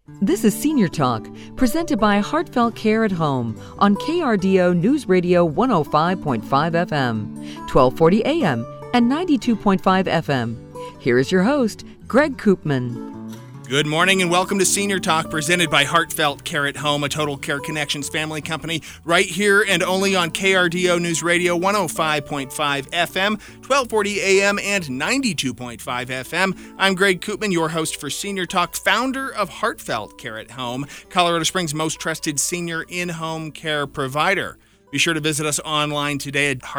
This is Senior Talk, presented by Heartfelt Care at Home on KRDO News Radio 105.5 FM, 1240 AM, and 92.5 FM. Here is your host, Greg Koopman. Good morning and welcome to Senior Talk, presented by Heartfelt Care at Home, a Total Care Connections family company, right here and only on KRDO News Radio 105.5 FM, 1240 AM, and 92.5 FM. I'm Greg Koopman, your host for Senior Talk, founder of Heartfelt Care at Home, Colorado Springs' most trusted senior in-home care provider. Be sure to visit us online today at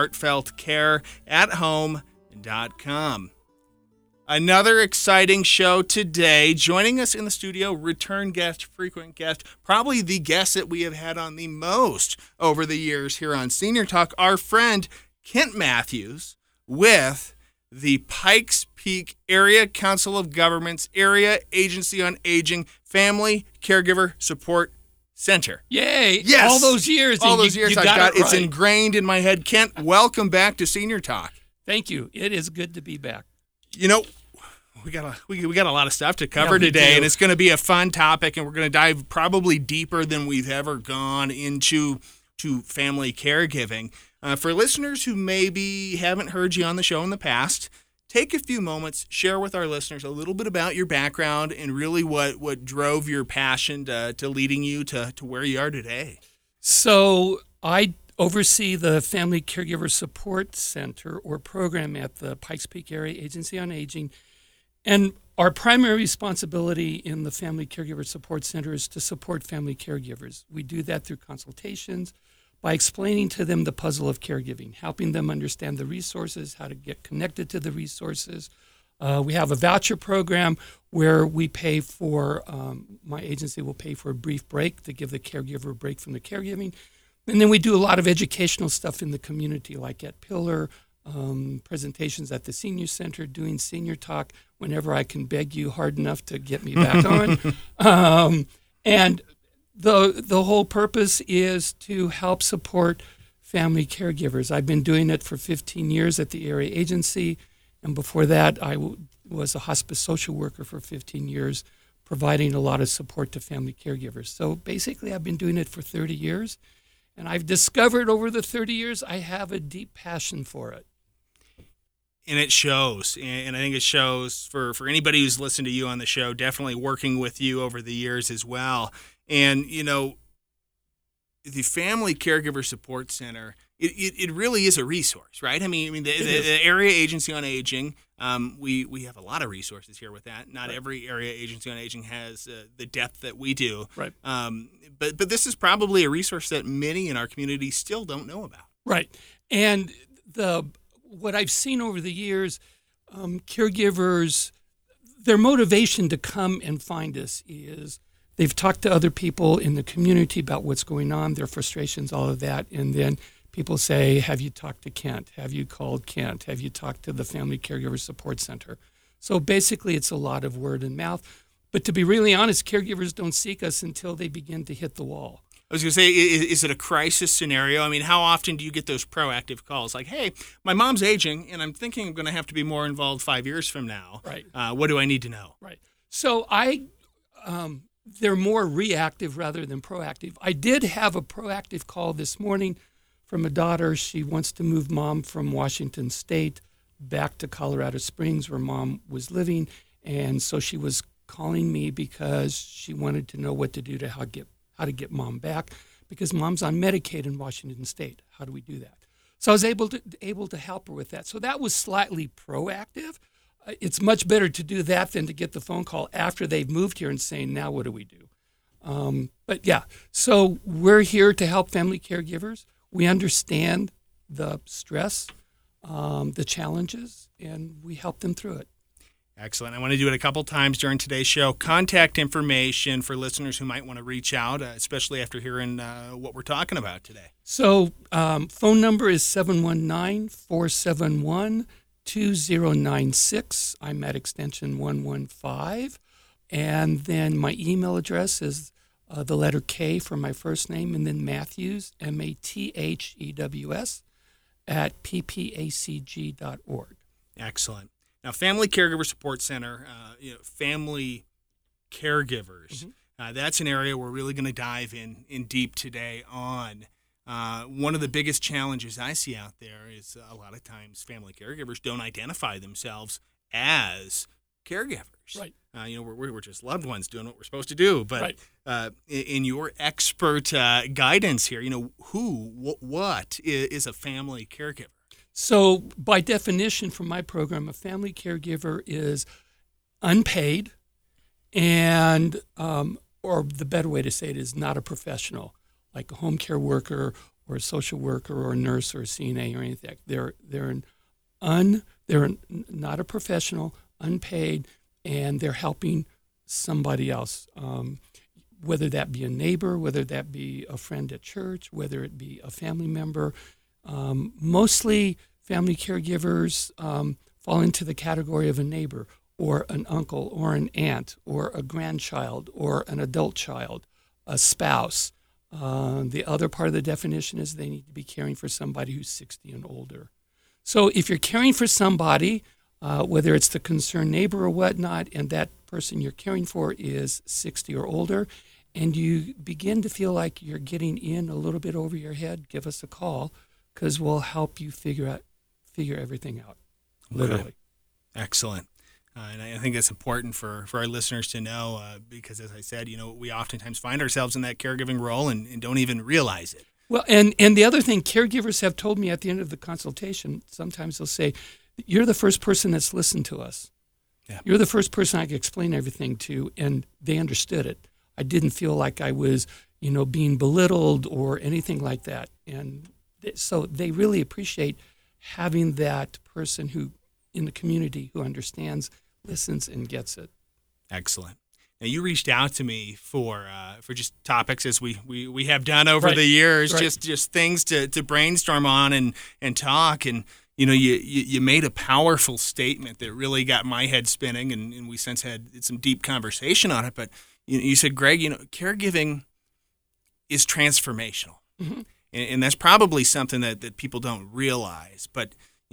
heartfeltcareathome.com. Another exciting show today. Joining us in the studio, return guest, frequent guest, probably the guest that we have had on the most over the years here on Senior Talk, our friend Kent Matthews with the Pikes Peak Area Council of Governments Area Agency on Aging Family Caregiver Support Center. Yay! Yes! All those years. All those years you I've got it right. It's ingrained in my head. Kent, welcome back to Senior Talk. Thank you. It is good to be back. You know, we got a lot of stuff to cover today, and it's going to be a fun topic, and we're going to dive probably deeper than we've ever gone into family caregiving. For listeners who maybe haven't heard you on the show in the past, take a few moments, share with our listeners a little bit about your background and really what drove your passion to leading you to where you are today. So I oversee the Family Caregiver Support Center or program at the Pikes Peak Area Agency on Aging. And our primary responsibility in the Family Caregiver Support Center is to support family caregivers. We do that through consultations, by explaining to them the puzzle of caregiving, helping them understand the resources, how to get connected to the resources. We have a voucher program where we pay for, my agency will pay for a brief break to give the caregiver a break from the caregiving. And then we do a lot of educational stuff in the community, like at Pillar, presentations at the Senior Center, doing Senior Talk whenever I can beg you hard enough to get me back on. And the whole purpose is to help support family caregivers. I've been doing it for 15 years at the area agency, and before that I was a hospice social worker for 15 years, providing a lot of support to family caregivers. So basically I've been doing it for 30 years, and I've discovered over the 30 years I have a deep passion for it. And it shows, and I think it shows for anybody who's listened to you on the show, definitely working with you over the years as well. And, you know, the Family Caregiver Support Center, it really is a resource, right? I mean, the Area Agency on Aging, we have a lot of resources here with that. Not every Area Agency on Aging has the depth that we do. Right. But this is probably a resource that many in our community still don't know about. Right. And what I've seen over the years, caregivers, their motivation to come and find us is they've talked to other people in the community about what's going on, their frustrations, all of that, and then people say, have you talked to Kent? Have you called Kent? Have you talked to the Family Caregiver Support Center? So basically it's a lot of word and mouth. But to be really honest, caregivers don't seek us until they begin to hit the wall. I was going to say, is it a crisis scenario? I mean, how often do you get those proactive calls like, hey, my mom's aging, and I'm thinking I'm going to have to be more involved 5 years from now. Right. What do I need to know? Right. So they're more reactive rather than proactive. I did have a proactive call this morning from a daughter. She wants to move mom from Washington State back to Colorado Springs where mom was living, and so she was calling me because she wanted to know what to do to how to get mom back, because mom's on Medicaid in Washington State. How do we do that? So I was able to help her with that. So that was slightly proactive. It's much better to do that than to get the phone call after they've moved here and saying, now what do we do? But yeah, so we're here to help family caregivers. We understand the stress, the challenges, and we help them through it. Excellent. I want to do it a couple times during today's show. Contact information for listeners who might want to reach out, especially after hearing what we're talking about today. So phone number is 719-471-2096. I'm at extension 115. And then my email address is the letter K for my first name, and then Matthews, MATHEWS, at ppacg.org. Excellent. Now, Family Caregiver Support Center, family caregivers, That's an area we're really going to dive in deep today on. One of the biggest challenges I see out there is a lot of times family caregivers don't identify themselves as caregivers. Right. We're just loved ones doing what we're supposed to do. But Right. In your expert guidance here, what is a family caregiver? So by definition from my program, a family caregiver is unpaid and, or the better way to say it is not a professional, like a home care worker or a social worker or a nurse or a CNA or anything. They're not a professional, unpaid, and they're helping somebody else, whether that be a neighbor, whether that be a friend at church, whether it be a family member. Mostly family caregivers fall into the category of a neighbor or an uncle or an aunt or a grandchild or an adult child, a spouse. The other part of the definition is they need to be caring for somebody who's 60 and older. So if you're caring for somebody, whether it's the concerned neighbor or whatnot, and that person you're caring for is 60 or older, and you begin to feel like you're getting in a little bit over your head, give us a call because we'll help you figure everything out, literally. Okay. Excellent. And I think that's important for our listeners to know because, as I said, we oftentimes find ourselves in that caregiving role and don't even realize it. Well, and the other thing, caregivers have told me at the end of the consultation, sometimes they'll say, you're the first person that's listened to us. Yeah. You're the first person I could explain everything to, and they understood it. I didn't feel like I was, being belittled or anything like that. And so they really appreciate having that person who in the community who understands, listens, and gets it. Excellent. Now, you reached out to me for just topics as we have done over Right. the years, Right. just things to brainstorm on and talk. And you made a powerful statement that really got my head spinning, and we since had some deep conversation on it. But you said, Greg, caregiving is transformational, Mm-hmm. and that's probably something that people don't realize. But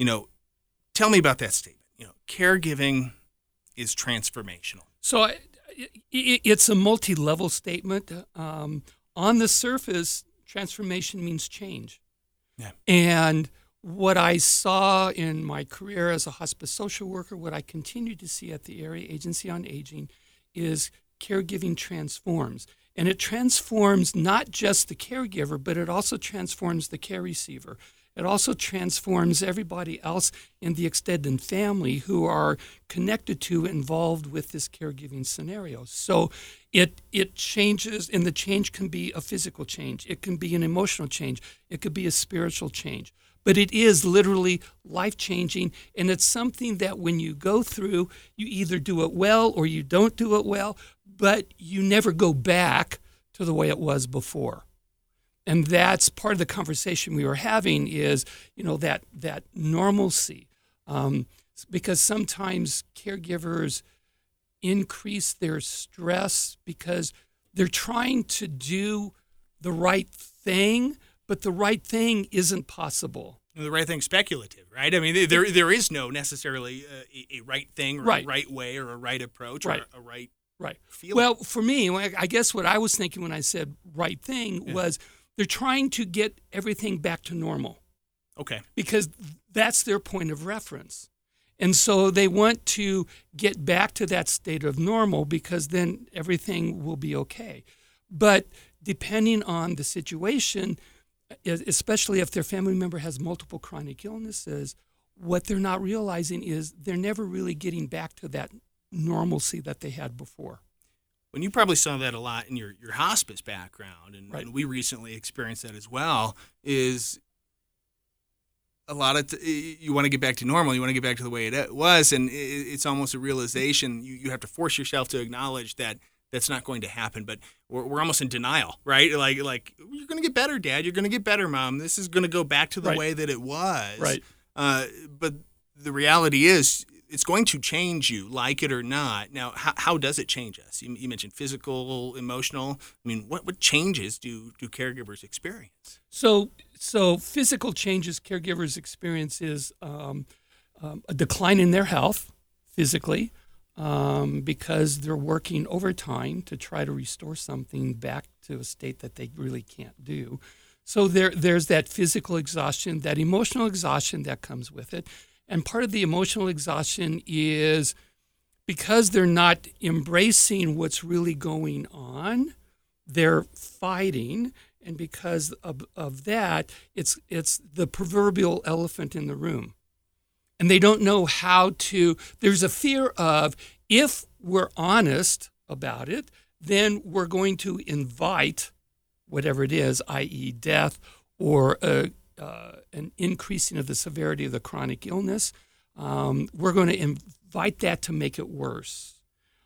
tell me about that statement. Caregiving is transformational. So it's a multi-level statement. On the surface, transformation means change. Yeah. And what I saw in my career as a hospice social worker, what I continue to see at the Area Agency on Aging is caregiving transforms. And it transforms not just the caregiver, but it also transforms the care receiver. It also transforms everybody else in the extended family who are connected to, involved with this caregiving scenario. So it changes, and the change can be a physical change. It can be an emotional change. It could be a spiritual change. But it is literally life-changing, and it's something that when you go through, you either do it well or you don't do it well, but you never go back to the way it was before. And that's part of the conversation we were having is, that normalcy. Because sometimes caregivers increase their stress because they're trying to do the right thing, but the right thing isn't possible. The right thing's speculative, right? I mean, there is no necessarily a right thing or Right. a right way or a right approach Right. or a right Right. feeling. Well, for me, I guess what I was thinking when I said right thing was they're trying to get everything back to normal Okay. because that's their point of reference. And so they want to get back to that state of normal because then everything will be okay. But depending on the situation, especially if their family member has multiple chronic illnesses, what they're not realizing is they're never really getting back to that normalcy that they had before. When you probably saw that a lot in your hospice background, and, Right. and we recently experienced that as well, is a lot of you want to get back to normal. You want to get back to the way it was, and it's almost a realization. You have to force yourself to acknowledge that that's not going to happen. But we're almost in denial, right? Like you're going to get better, Dad. You're going to get better, Mom. This is going to go back to the Right. way that it was. Right. But the reality is, it's going to change you, like it or not. Now, how does it change us? You mentioned physical, emotional. I mean, what changes do caregivers experience? So physical changes caregivers experience is a decline in their health physically, because they're working overtime to try to restore something back to a state that they really can't do. So there's that physical exhaustion, that emotional exhaustion that comes with it. And part of the emotional exhaustion is because they're not embracing what's really going on, they're fighting. And because of that, it's the proverbial elephant in the room. And they don't know how to, there's a fear of, if we're honest about it, then we're going to invite whatever it is, i.e. death or an increasing of the severity of the chronic illness. We're going to invite that to make it worse.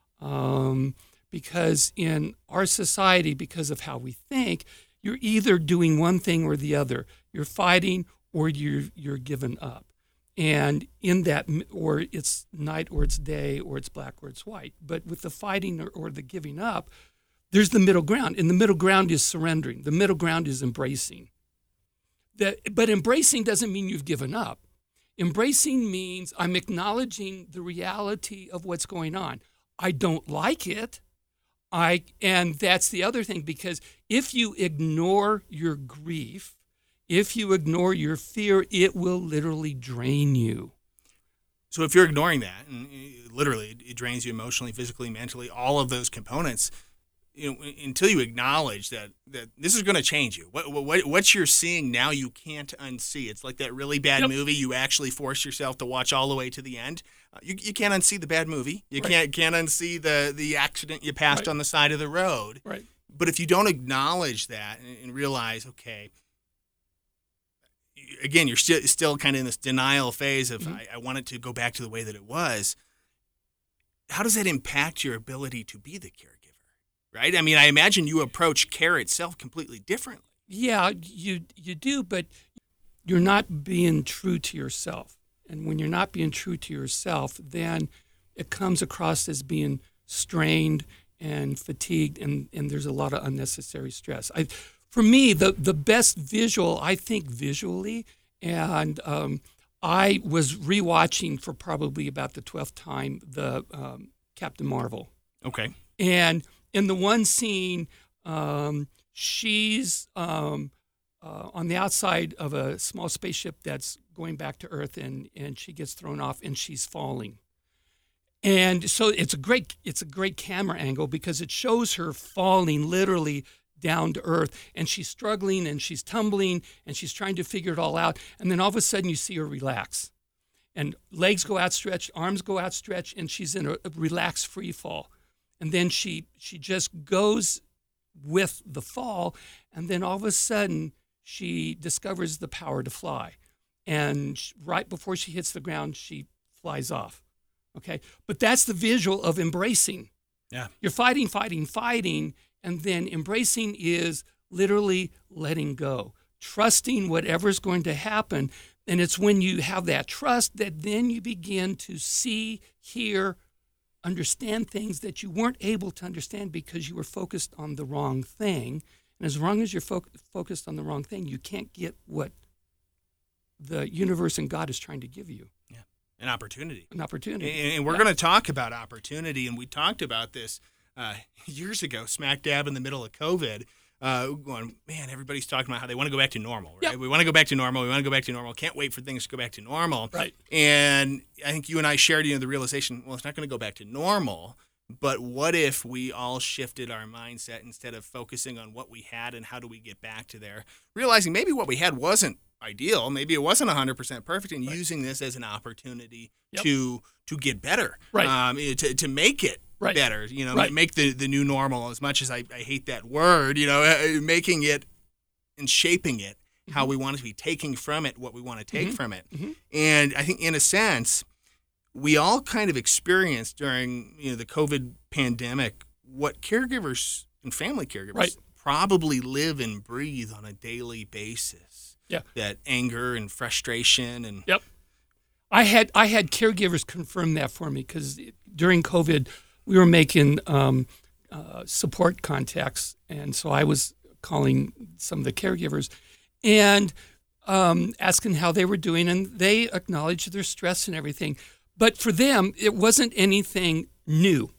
Because in our society, because of how we think, you're either doing one thing or the other. You're fighting or you're giving up. And in that, or it's night or it's day or it's black or it's white. But with the fighting or the giving up, there's the middle ground. And the middle ground is surrendering. The middle ground is embracing. But embracing doesn't mean you've given up. Embracing means I'm acknowledging the reality of what's going on. I don't like it. And that's the other thing, because if you ignore your grief, if you ignore your fear, it will literally drain you. So if you're ignoring that, and literally it drains you emotionally, physically, mentally, all of those components, until you acknowledge that this is going to change you. What you're seeing now, you can't unsee. It's like that really bad movie you actually force yourself to watch all the way to the end. You can't unsee the bad movie. You can't unsee the accident you passed on the side of the road. Right. But if you don't acknowledge that and realize, okay, again, you're still kind of in this denial phase of, I want it to go back to the way that it was. How does that impact your ability to be the caregiver? Right? I mean, I imagine you approach care itself completely differently. Yeah, you do, but you're not being true to yourself. And when you're not being true to yourself, then it comes across as being strained and fatigued, and there's a lot of unnecessary stress. For me, the best visual, I think visually, and I was rewatching for probably about the 12th time the Captain Marvel. Okay. And in the one scene, she's on the outside of a small spaceship that's going back to Earth, and she gets thrown off, and she's falling. And so it's a great camera angle because it shows her falling literally down to Earth, and she's struggling and she's tumbling and she's trying to figure it all out. And then all of a sudden you see her relax, and legs go outstretched, arms go outstretched, and she's in a relaxed free fall. And then she just goes with the fall, and then all of a sudden she discovers the power to fly. And right before she hits the ground, she flies off. Okay? But that's the visual of embracing. Yeah. You're fighting, and then embracing is literally letting go, trusting whatever's going to happen. And it's when you have that trust that then you begin to see, hear, understand things that you weren't able to understand because you were focused on the wrong thing. And as long as you're focused on the wrong thing, you can't get what the universe and God is trying to give you. Yeah, an opportunity. An opportunity. And we're going to talk about opportunity, and we talked about this years ago, smack dab in the middle of COVID. Going, man, everybody's talking about how they want to go back to normal, right? Yep. We want to go back to normal. Can't wait for things to go back to normal. Right. And I think you and I shared, the realization, well, it's not going to go back to normal, but what if we all shifted our mindset instead of focusing on what we had and how do we get back to there? Realizing maybe what we had wasn't ideal, maybe it wasn't 100% perfect, and using this as an opportunity to get better, right? To make it better, right. Make the new normal. As much as I hate that word, making it and shaping it how we want it to be, taking from it what we want to take from it. And I think in a sense, we all kind of experienced during the COVID pandemic what caregivers and family caregivers probably live and breathe on a daily basis. Yeah. That anger and frustration and I had caregivers confirm that for me, because during COVID we were making support contacts, and so I was calling some of the caregivers and asking how they were doing, and they acknowledged their stress and everything. But for them, it wasn't anything new.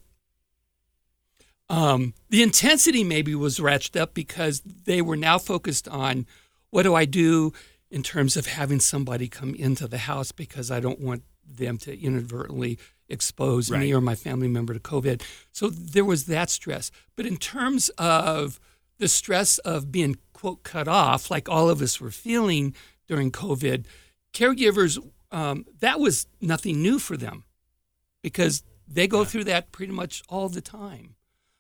The intensity maybe was ratcheted up because they were now focused on, what do I do in terms of having somebody come into the house because I don't want them to inadvertently expose me or my family member to COVID. So there was that stress. But in terms of the stress of being, quote, cut off, like all of us were feeling during COVID, caregivers, that was nothing new for them because they go through that pretty much all the time.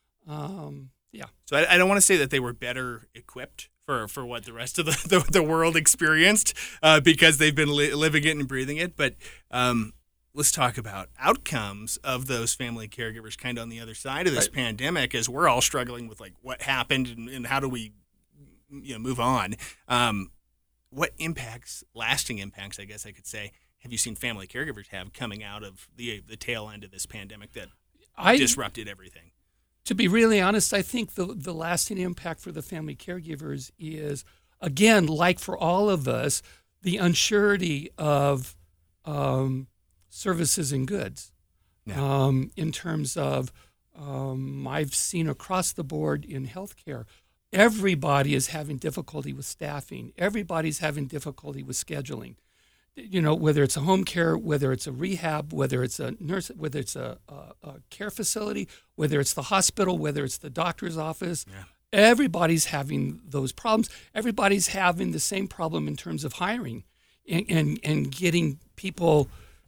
So I don't want to say that they were better equipped for what the rest of the world experienced because they've been living it and breathing it. But let's talk about outcomes of those family caregivers kind of on the other side of this pandemic as we're all struggling with like what happened and how do we move on. What impacts, lasting impacts, I guess I could say, have you seen family caregivers have coming out of the tail end of this pandemic that disrupted everything? To be really honest, I think the lasting impact for the family caregivers is, again, like for all of us, the unsurety of services and goods. Yeah. In terms of, I've seen across the board in healthcare, everybody is having difficulty with staffing. Everybody's having difficulty with scheduling. Whether it's a home care, whether it's a rehab, whether it's a nurse, whether it's a care facility, whether it's the hospital, whether it's the doctor's office, everybody's having those problems. Everybody's having the same problem in terms of hiring and getting people,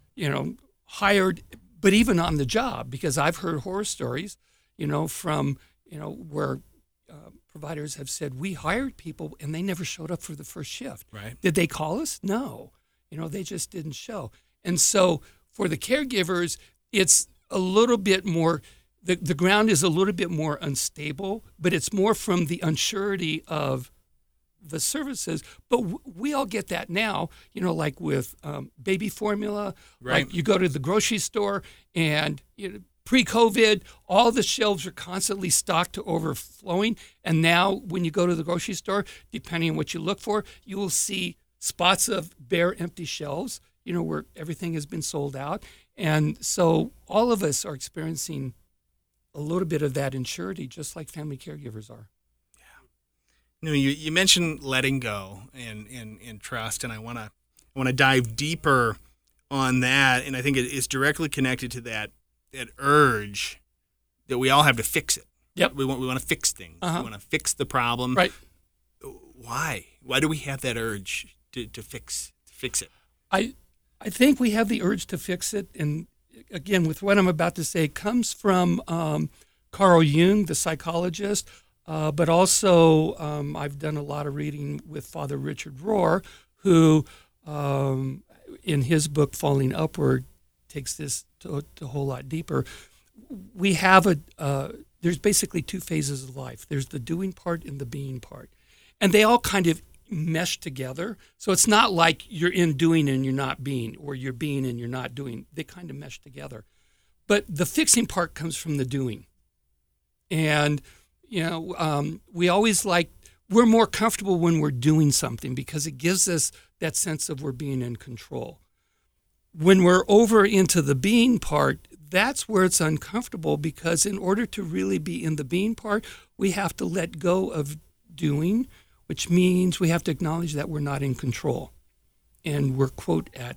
hired, but even on the job, because I've heard horror stories, from, where providers have said, we hired people and they never showed up for the first shift. Right. Did they call us? No. They just didn't show. And so for the caregivers, it's a little bit more, the ground is a little bit more unstable, but it's more from the unsurety of the services. But we all get that now, like with baby formula. Right. Like you go to the grocery store and pre-COVID, all the shelves are constantly stocked to overflowing. And now when you go to the grocery store, depending on what you look for, you will see spots of bare, empty shelves, where everything has been sold out. And so all of us are experiencing a little bit of that insurity, just like family caregivers are. Yeah. You mentioned letting go and trust, and I want to dive deeper on that. And I think it is directly connected to that urge that we all have to fix it. Yep. We want to fix things. Uh-huh. We want to fix the problem. Right. Why? Why do we have that urge to fix it? I think we have the urge to fix it, and again, with what I'm about to say, it comes from Carl Jung, the psychologist, but also I've done a lot of reading with Father Richard Rohr, who in his book Falling Upward takes this to a whole lot deeper. We have there's basically two phases of life. There's the doing part and the being part, and they all kind of mesh together. So it's not like you're in doing and you're not being, or you're being and you're not doing. They kind of mesh together. But the fixing part comes from the doing. And, we always we're more comfortable when we're doing something because it gives us that sense of we're being in control. When we're over into the being part, that's where it's uncomfortable because in order to really be in the being part, we have to let go of doing, which means we have to acknowledge that we're not in control. And we're, quote, at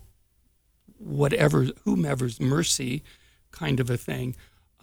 whomever's mercy kind of a thing.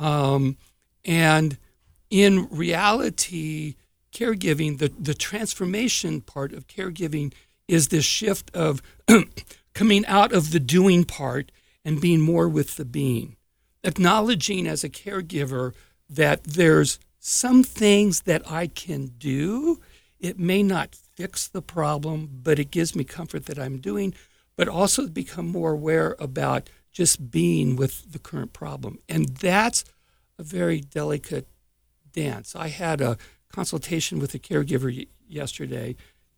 And in reality, caregiving, the transformation part of caregiving is this shift of coming out of the doing part and being more with the being. Acknowledging as a caregiver that there's some things that I can do. It may not fix the problem, but it gives me comfort that I'm doing, but also become more aware about just being with the current problem. And that's a very delicate dance. I had a consultation with a caregiver yesterday,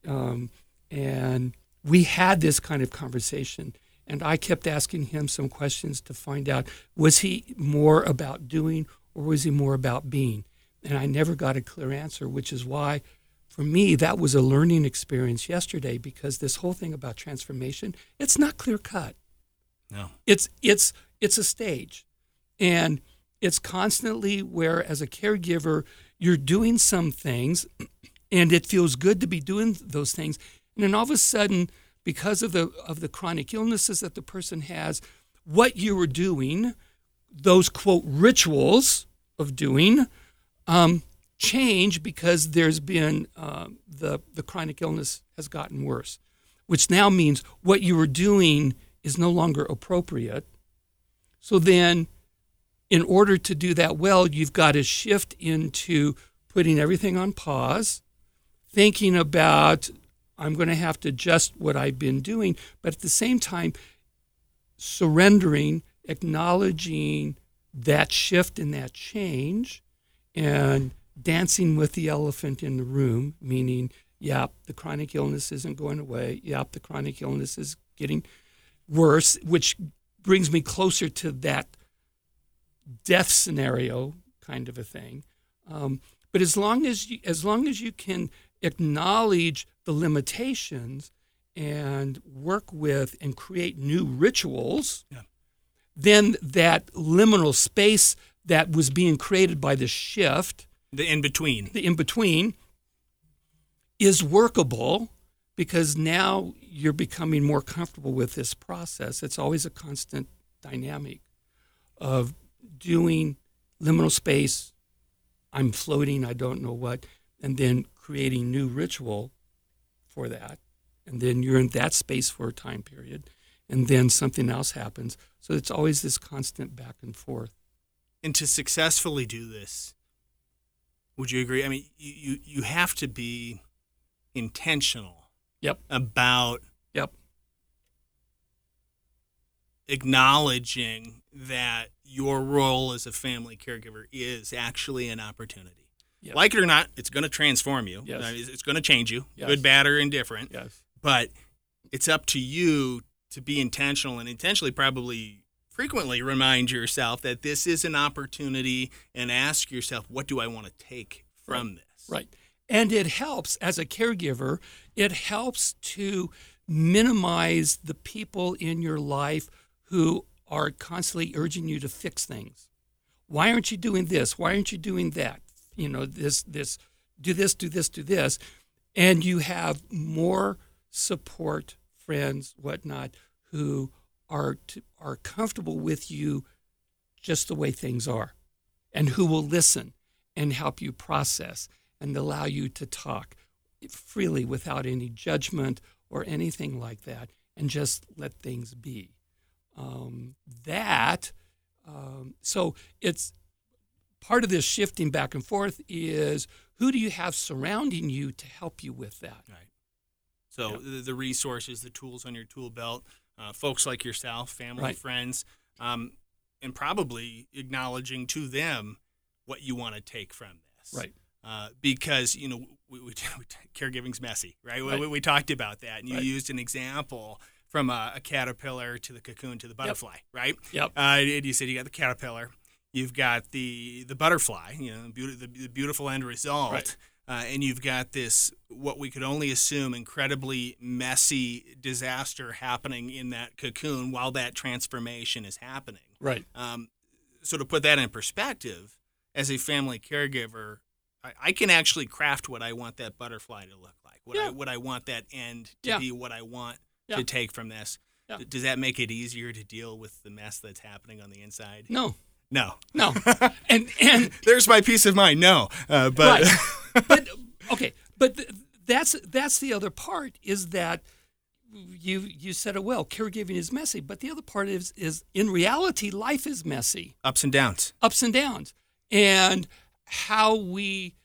and we had this kind of conversation. And I kept asking him some questions to find out, was he more about doing or was he more about being? And I never got a clear answer, which is why, for me, that was a learning experience yesterday, because this whole thing about transformation, it's not clear cut. No. It's it's a stage. And it's constantly where, as a caregiver, you're doing some things and it feels good to be doing those things. And then all of a sudden, because of the chronic illnesses that the person has, what you were doing, those, quote, rituals of doing, change because there's been the chronic illness has gotten worse, which now means what you were doing is no longer appropriate. So then, in order to do that well, you've got to shift into putting everything on pause, thinking about, I'm going to have to adjust what I've been doing, but at the same time, surrendering, acknowledging that shift and that change, and dancing with the elephant in the room, meaning, the chronic illness isn't going away. The chronic illness is getting worse, which brings me closer to that death scenario kind of a thing. But as long as you can acknowledge the limitations and work with and create new rituals, then that liminal space that was being created by the shift, the in-between, is workable because now you're becoming more comfortable with this process. It's always a constant dynamic of doing liminal space, I'm floating, I don't know what, and then creating new ritual for that. And then you're in that space for a time period, and then something else happens. So it's always this constant back and forth. And to successfully do this, would you agree? I mean, you have to be intentional about acknowledging that your role as a family caregiver is actually an opportunity. Yep. Like it or not, it's going to transform you. Yes. It's going to change you, Yes. good, bad, or indifferent. Yes. But it's up to you to be intentional and intentionally probably frequently remind yourself that this is an opportunity and ask yourself, what do I want to take from this? Right. And it helps, as a caregiver, it helps to minimize the people in your life who are constantly urging you to fix things. Why aren't you doing this? Why aren't you doing that? You know, do this. And you have more support, friends, whatnot, who are comfortable with you just the way things are, and who will listen and help you process and allow you to talk freely without any judgment or anything like that, and just let things be. So it's part of this shifting back and forth is, who do you have surrounding you to help you with that? Right. So the resources, the tools on your tool belt, folks like yourself, family, friends, and probably acknowledging to them what you want to take from this. Right. Because, you know, caregiving's messy, right? We talked about that, and you used an example from a caterpillar to the cocoon to the butterfly, right? Yep. And you said you got the caterpillar, you've got the butterfly, you know, the beautiful end result, right. And you've got this, what we could only assume, incredibly messy disaster happening in that cocoon while that transformation is happening. Right. So to put that in perspective, as a family caregiver, I can actually craft what I want that butterfly to look like, what I want that end to be, what I want to take from this. Yeah. Does that make it easier to deal with the mess that's happening on the inside? No. And there's my peace of mind. No. But right. But okay. But that's the other part, is that you said it well. Caregiving is messy, but the other part is in reality, life is messy. Ups and downs. And how we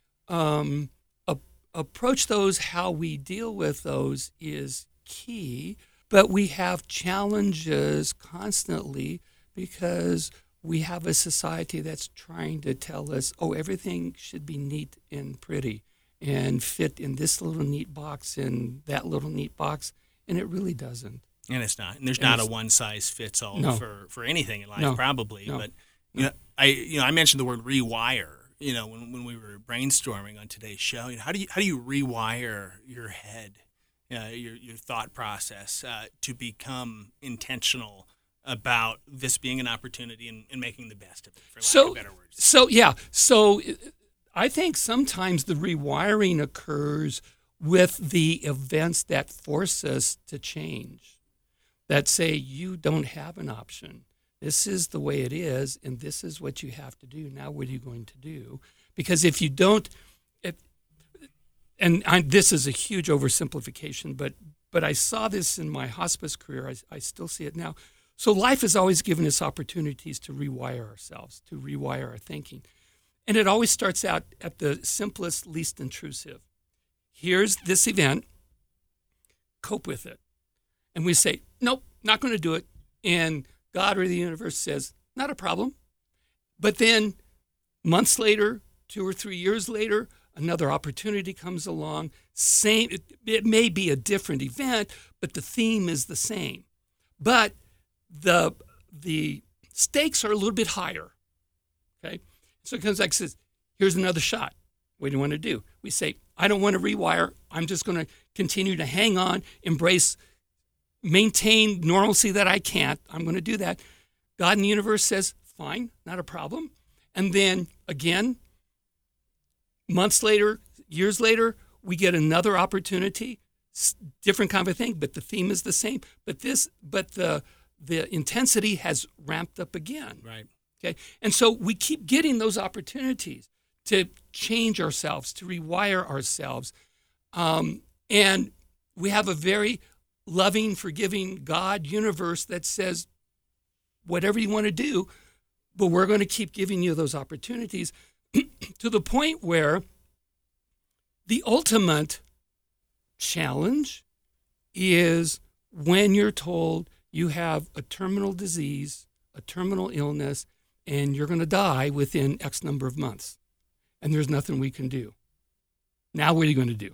approach those, how we deal with those is key. But we have challenges constantly because we have a society that's trying to tell us, everything should be neat and pretty and fit in this little neat box and that little neat box, and it really doesn't. And it's not. And there's not a one-size-fits-all for anything in life, probably. No. But I mentioned the word rewire. You know, when we were brainstorming on today's show, you know, how do you rewire your head, your thought process to become intentional about this being an opportunity and making the best of it, for lack So, of better words. so I think sometimes the rewiring occurs with the events that force us to change, that say you don't have an option. This is the way it is, and this is what you have to do. Now, what are you going to do? Because if you don't, this is a huge oversimplification, but I saw this in my hospice career. I still see it now. So life has always given us opportunities to rewire ourselves, to rewire our thinking. And it always starts out at the simplest, least intrusive. Here's this event, cope with it. And we say, nope, not going to do it. And God or the universe says, not a problem. But then months later, 2 or 3 years later, another opportunity comes along. It may be a different event, but the theme is the same. But the stakes are a little bit higher. Okay? So it comes back and says, here's another shot. What do you want to do? We say, I don't want to rewire. I'm just going to continue to hang on, maintain normalcy that I can't. I'm going to do that. God in the universe says, fine, not a problem. And then again, months later, years later, we get another opportunity, different kind of thing, but the theme is the same. But the intensity has ramped up again. Right. Okay. And so we keep getting those opportunities to change ourselves, to rewire ourselves. And we have a very loving, forgiving God universe that says, whatever you want to do, but we're going to keep giving you those opportunities to the point where the ultimate challenge is when you're told you have a terminal disease, a terminal illness, and you're going to die within X number of months, and there's nothing we can do. Now what are you going to do?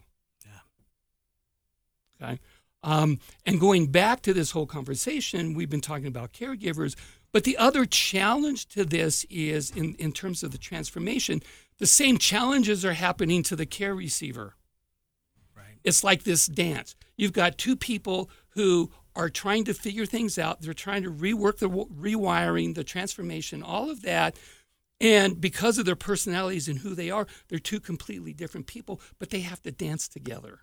Yeah. Okay. And going back to this whole conversation, we've been talking about caregivers, but the other challenge to this is, in terms of the transformation, the same challenges are happening to the care receiver. Right. It's like this dance. You've got two people who are trying to figure things out. They're trying to rework the rewiring, the transformation, all of that. And because of their personalities and who they are, they're two completely different people, but they have to dance together.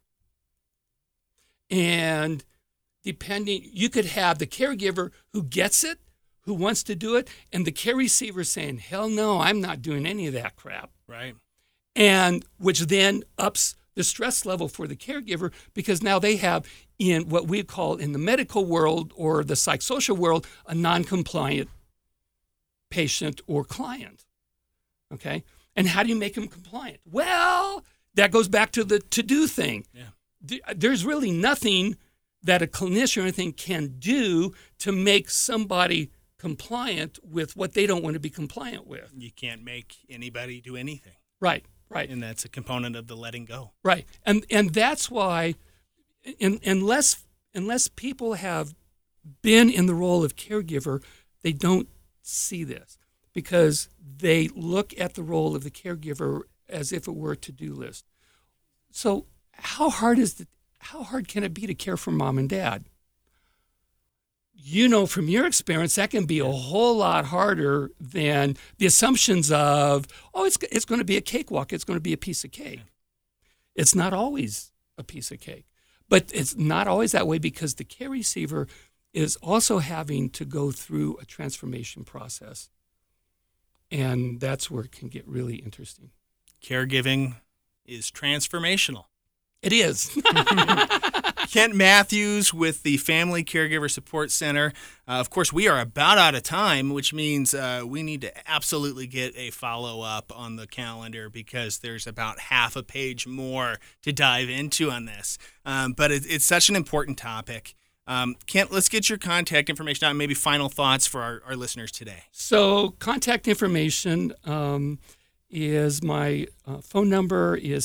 And you could have the caregiver who gets it, who wants to do it, and the care receiver saying, hell no, I'm not doing any of that crap. Right. And which then ups the stress level for the caregiver, because now they have, in what we call in the medical world or the psychosocial world, a non-compliant patient or client. Okay? And how do you make them compliant? Well, that goes back to the to-do thing. Yeah. There's really nothing that a clinician or anything can do to make somebody compliant with what they don't want to be compliant with. You can't make anybody do anything. Right, right. And that's a component of the letting go. Right. And that's why unless people have been in the role of caregiver, they don't see this, because they look at the role of the caregiver as if it were a to-do list. So how hard can it be to care for mom and dad? You know, from your experience, that can be a whole lot harder than the assumptions of, it's going to be a cakewalk. It's going to be a piece of cake. It's not always a piece of cake. But it's not always that way, because the care receiver is also having to go through a transformation process. And that's where it can get really interesting. Caregiving is transformational. It is. Kent Matthews with the Family Caregiver Support Center. Of course, we are about out of time, which means we need to absolutely get a follow-up on the calendar, because there's about half a page more to dive into on this. But it's such an important topic. Kent, let's get your contact information out and maybe final thoughts for our listeners today. So contact information is my phone number is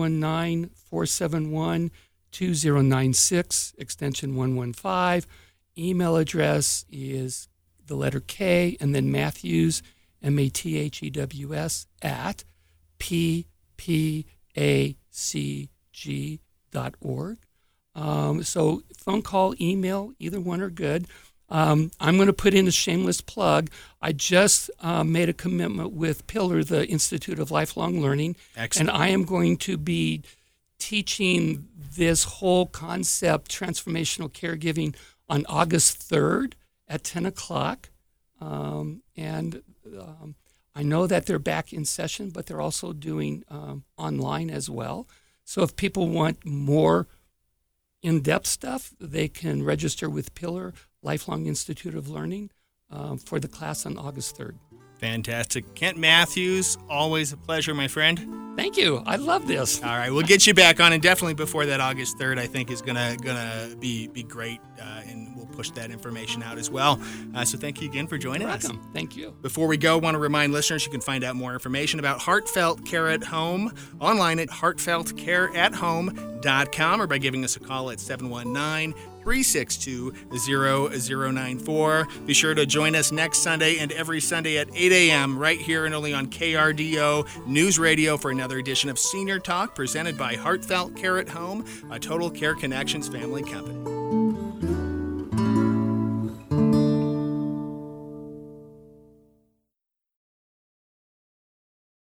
719-471-2096, extension 115. Email address is the letter K and then Matthews, MATHEWS, at ppacg.org. So phone call, email, either one are good. I'm going to put in a shameless plug. I just made a commitment with Pillar, the Institute of Lifelong Learning. Excellent. And I am going to be teaching this whole concept, transformational caregiving, on August 3rd at 10 o'clock. I know that they're back in session, but they're also doing online as well. So if people want more in-depth stuff, they can register with Pillar, Lifelong Institute of Learning, for the class on August 3rd. Fantastic. Kent Matthews, always a pleasure, my friend. Thank you. I love this. All right, we'll get you back on, and definitely before that August 3rd, I think is gonna be great, and we'll push that information out as well. So thank you again for joining us. Welcome. Thank you. Before we go, I want to remind listeners you can find out more information about Heartfelt Care at Home online at heartfeltcareathome.com or by giving us a call at 719-362-0094. Be sure to join us next Sunday and every Sunday at 8 a.m. right here and only on KRDO News Radio for another edition of Senior Talk presented by Heartfelt Care at Home, a Total Care Connections family company.